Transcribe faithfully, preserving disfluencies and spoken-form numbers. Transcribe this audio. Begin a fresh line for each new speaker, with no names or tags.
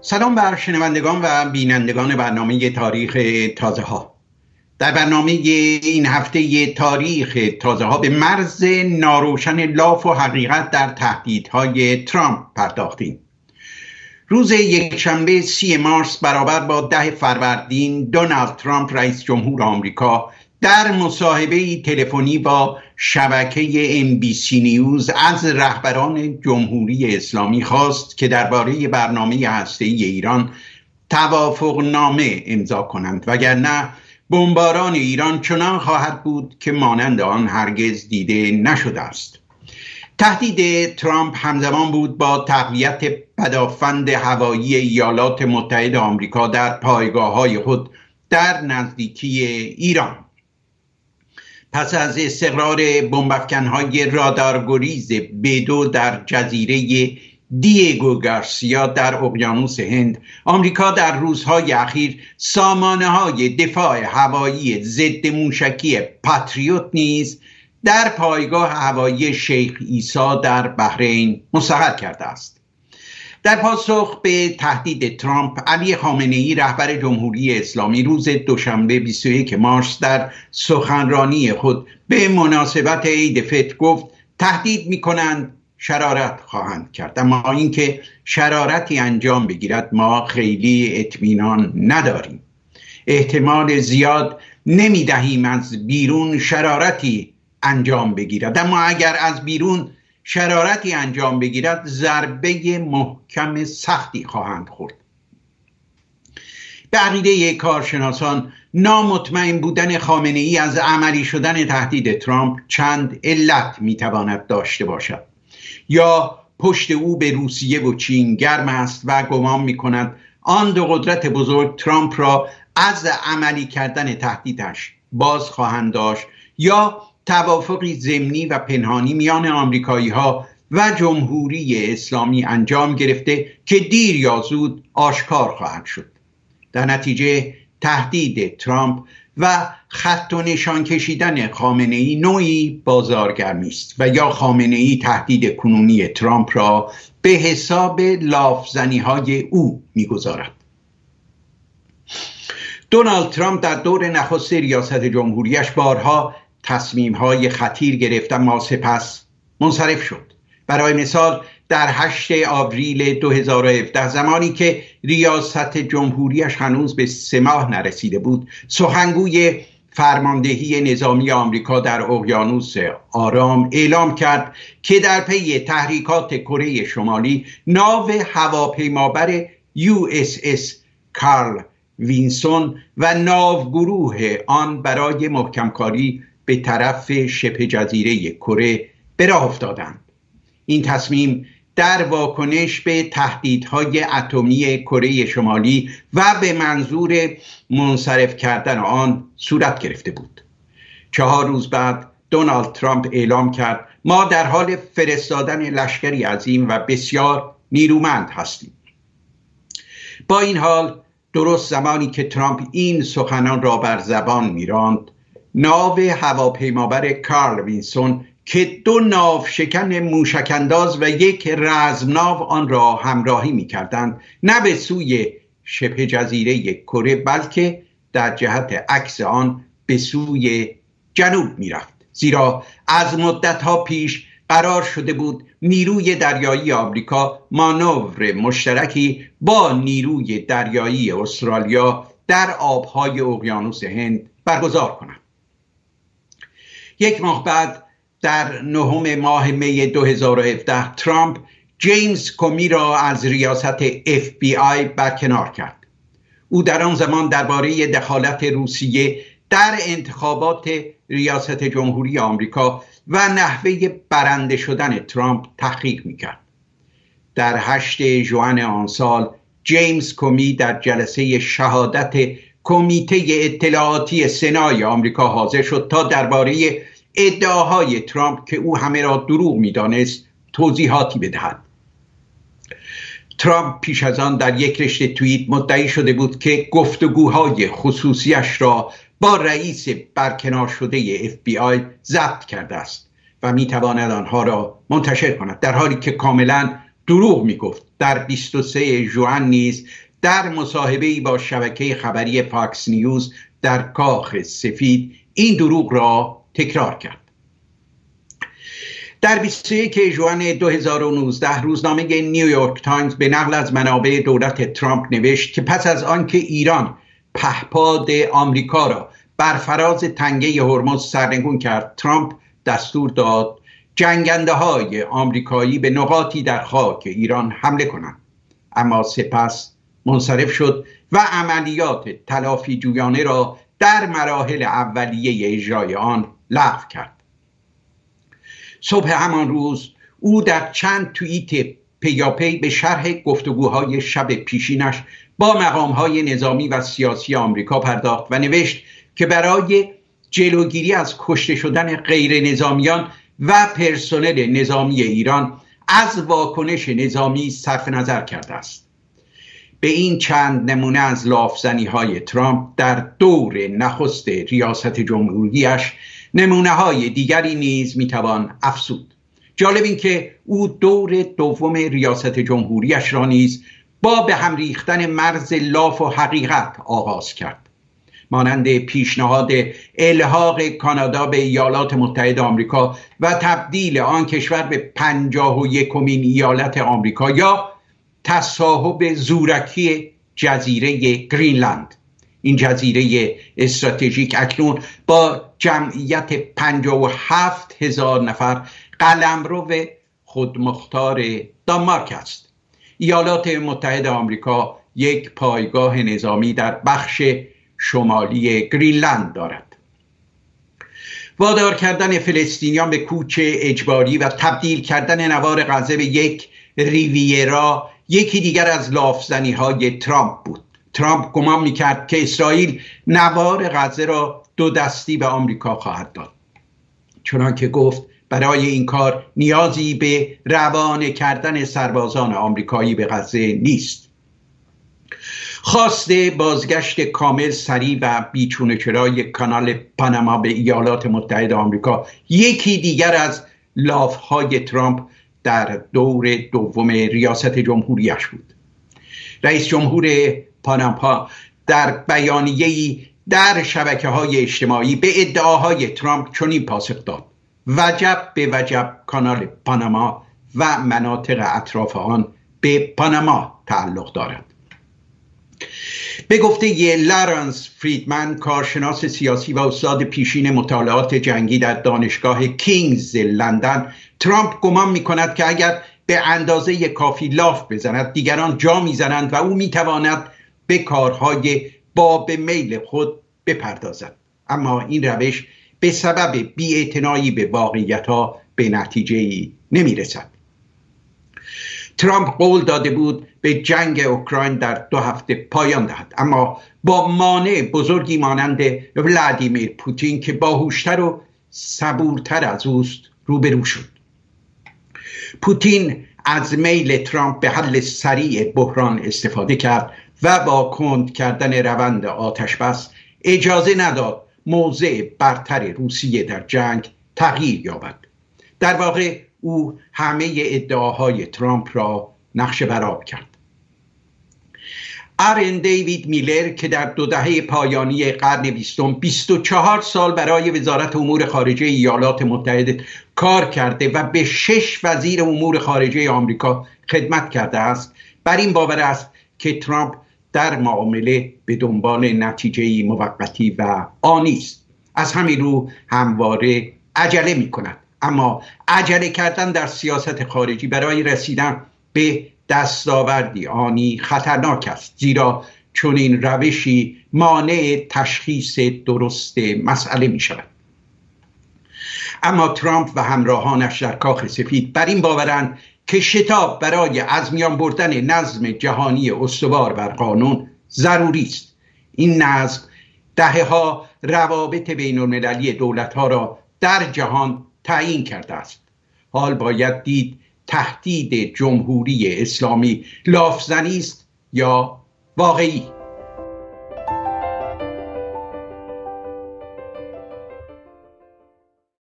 سلام بر شنوندگان و بینندگان برنامه تاریخ تازه ها. در برنامه این هفته تاریخ تازه ها به مرز ناروشن لاف و حقیقت در تهدیدهای ترامپ پرداختیم. روز یکشنبه سی مارس برابر با ده فروردین، دونالد ترامپ رئیس جمهور آمریکا در مصاحبه تلفنی با شبکه ام بی سی نیوز از رهبران جمهوری اسلامی خواست که درباره برنامه هسته‌ای ایران توافقنامه امضا کنند، وگرنه بمباران ایران چنان خواهد بود که مانند آن هرگز دیده نشده است. تهدید ترامپ همزمان بود با تقویت پدافند هوایی ایالات متحده آمریکا در پایگاه‌های خود در نزدیکی ایران. پس از استقرار بمب‌افکن‌های رادارگریز بدو در جزیره دیگو گارسیا در اقیانوس هند، آمریکا در روزهای اخیر سامانه‌های دفاع هوایی ضد موشکی پاتریوت نیز در پایگاه هوایی شیخ عیسی در بحرین مستقر کرده است. در پاسخ به تهدید ترامپ، علی خامنه‌ای رهبر جمهوری اسلامی روز دوشنبه بیست و یک مارس در سخنرانی خود به مناسبت عید فطر گفت تهدید می‌کنند شرارت خواهند کرد، اما اینکه شرارتی انجام بگیرد ما خیلی اطمینان نداریم. احتمال زیاد نمی‌دهیم از بیرون شرارتی انجام بگیرد، اما اگر از بیرون شرارتی انجام بگیرد ضربه محکم سختی خواهند خورد. به عقیده کارشناسان، نامطمئن بودن خامنه‌ای از عملی شدن تهدید ترامپ چند علت میتواند داشته باشد. یا پشت او به روسیه و چین گرم است و گمان میکند آن دو قدرت بزرگ ترامپ را از عملی کردن تهدیدش باز خواهند داشت، یا توافقی ضمنی و پنهانی میان آمریکایی‌ها و جمهوری اسلامی انجام گرفته که دیر یا زود آشکار خواهد شد. در نتیجه تهدید ترامپ و خط و نشان کشیدن خامنه‌ای نوعی بازارگرمی است و یا خامنه‌ای تهدید کنونی ترامپ را به حساب لافزنی‌های او می‌گذارد. دونالد ترامپ در دور نخست ریاست جمهوریش بارها تصمیم‌های خطیر گرفت اما سپس منصرف شد. برای مثال در هشتم آوریل دو هزار و هفده، زمانی که ریاست جمهوریش هنوز به سه ماه نرسیده بود، سخنگوی فرماندهی نظامی آمریکا در اقیانوس آرام اعلام کرد که در پی تحریکات کره شمالی ناو هواپیمابر یو اس اس کارل وینسون و ناوگروه آن برای محکم‌کاری به طرف شبه جزیره کره به راه افتادند. این تصمیم در واکنش به تهدیدهای اتمی کره شمالی و به منظور منصرف کردن آن صورت گرفته بود. چهار روز بعد دونالد ترامپ اعلام کرد ما در حال فرستادن لشکری عظیم و بسیار نیرومند هستیم. با این حال درست زمانی که ترامپ این سخنان را بر زبان می‌راند، ناو هواپیمابر کارل وینسون که دو ناو شکن موشک‌انداز و یک رزمناو آن را همراهی می‌کردند، نه به سوی شبه جزیره کره بلکه در جهت عکس آن به سوی جنوب می‌رفت، زیرا از مدت‌ها پیش قرار شده بود نیروی دریایی آمریکا مانور مشترکی با نیروی دریایی استرالیا در آب‌های اقیانوس هند برگزار کند. یک ماه بعد در نهم ماه می دو هزار و هفده ترامپ جیمز کومی را از ریاست اف بی آی برکنار کرد. او در آن زمان درباره دخالت روسیه در انتخابات ریاست جمهوری آمریکا و نحوه برنده شدن ترامپ تحقیق میکرد. در هشتم ژوئن آن سال جیمز کومی در جلسه شهادت کمیته اطلاعاتی سنای آمریکا حاضر شد تا درباره ادعاهای ترامپ که او همه را دروغ می‌دانست توضیحاتی بدهد. ترامپ پیش از آن در یک رشته توییت مدعی شده بود که گفتگوهای خصوصیش را با رئیس برکنار شده اف بی آی ضبط کرده است و می‌تواند آنها را منتشر کند، در حالی که کاملا دروغ میگفت. در بیست و سوم ژوئن نیز در مصاحبه‌ای با شبکه خبری فاکس نیوز در کاخ سفید این دروغ را تکرار کرد. در بیست و یکم ژوئن دو هزار و نوزده روزنامه نیویورک تایمز به نقل از منابع دولت ترامپ نوشت که پس از آنکه ایران پهپاد آمریکا را بر فراز تنگه هرمز سرنگون کرد، ترامپ دستور داد جنگنده های آمریکایی به نقاطی در خاک ایران حمله کنند، اما سپس منصرف شد و عملیات تلافی جویانه را در مراحل اولیه اجرای آن لغو کرد. صبح همان روز او در چند توییت پیاپی به شرح گفتگوهای شب پیشینش با مقامهای نظامی و سیاسی آمریکا پرداخت و نوشت که برای جلوگیری از کشته شدن غیر نظامیان و پرسنل نظامی ایران از واکنش نظامی صرف نظر کرده است. به این چند نمونه از لافزنی های ترامپ در دور نخست ریاست جمهوریش نمونه های دیگری نیز میتوان افزود. جالب این که او دور دوم ریاست جمهوریش را نیز با به هم ریختن مرز لاف و حقیقت آغاز کرد. مانند پیشنهاد الحاق کانادا به ایالات متحده آمریکا و تبدیل آن کشور به پنجاه و یکمین ایالت آمریکا، یا تصاحب زورکی جزیره گرینلند. این جزیره استراتژیک اکنون با جمعیت پنجاه و هفت هزار نفر قلمرو خودمختار دانمارک است. ایالات متحده آمریکا یک پایگاه نظامی در بخش شمالی گرینلند دارد. وادار کردن فلسطینیان به کوچ اجباری و تبدیل کردن نوار غزه به یک ریویرا یکی دیگر از لافزنی های ترامپ بود. ترامپ گمان میکرد که اسرائیل نوار غزه را دو دستی به آمریکا خواهد داد، چنانکه گفت برای این کار نیازی به روانه کردن سربازان آمریکایی به غزه نیست. خواست بازگشت کامل، سریع و بیچون چرای کانال پاناما به ایالات متحده آمریکا یکی دیگر از لافهای ترامپ در دور دوم ریاست جمهوریش بود. رئیس جمهور پاناما در بیانیه‌ای در شبکه‌های اجتماعی به ادعاهای ترامپ چنین پاسخ داد: وجب به وجب کانال پاناما و مناطق اطراف آن به پاناما تعلق دارد. به گفته لارنس فریدمن، کارشناس سیاسی و استاد پیشین مطالعات جنگی در دانشگاه کینگز لندن، ترامپ گمان می کند که اگر به اندازه کافی لاف بزند دیگران جا می زنند و او می تواند به کارهای باب میل خود بپردازد. اما این روش به سبب بی‌اعتنایی به واقعیت‌ها به نتیجه‌ای نمی‌رسد. ترامپ قول داده بود به جنگ اوکراین در دو هفته پایان دهد، اما با مانع بزرگی مانند ولادیمیر پوتین که باهوشتر و صبورتر از اوست روبرو شد. پوتین از میل ترامپ به حل سریع بحران استفاده کرد و با کند کردن روند آتشبس اجازه نداد موضع برتر روسیه در جنگ تغییر یابد. در واقع او همه ادعاهای ترامپ را نقشه برآب کرد. آرن دیوید میلر که در دو دهه پایانی قرن بیستم بیست و چهار سال برای وزارت امور خارجه ایالات متحده کار کرده و به شش وزیر امور خارجه آمریکا خدمت کرده است، بر این باور است که ترامپ در معامله به دنبال نتیجه‌ای موقتی و آنی است. از همین رو همواره عجله می کند، اما عجله کردن در سیاست خارجی برای رسیدن به دستاوردی آنی خطرناک است، زیرا چون این روشی مانع تشخیص درست مسئله می شود. اما ترامپ و همراهانش در کاخ سفید بر این باورند که شتاب برای از میان بردن نظم جهانی استوار بر قانون ضروری است. این نظم دهه‌ها روابط بین المللی دولت‌ها را در جهان تعیین کرده است. حال باید دید تهدید جمهوری اسلامی لافزنی است یا واقعی.